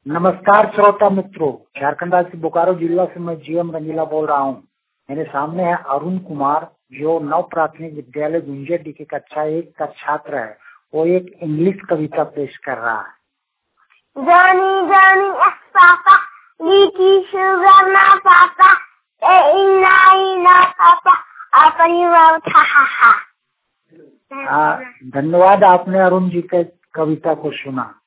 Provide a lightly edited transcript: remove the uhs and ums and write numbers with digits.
नमस्कार श्रोता मित्रों, झारखंड राज्य बोकारो जिला से मैं जीएम रंगीला बोल रहा हूँ। मेरे सामने है अरुण कुमार, जो नव प्राथमिक विद्यालय गुंजेडी के कक्षा 1 का छात्र है। वो एक इंग्लिश कविता पेश कर रहा है। Johnny, Johnny, yes, Papa. Licky sugar, na Papa. Ina, Papa. अपनी बात, हा हा हा। धन्यवाद, आपने अरुण जी के कविता को सुना।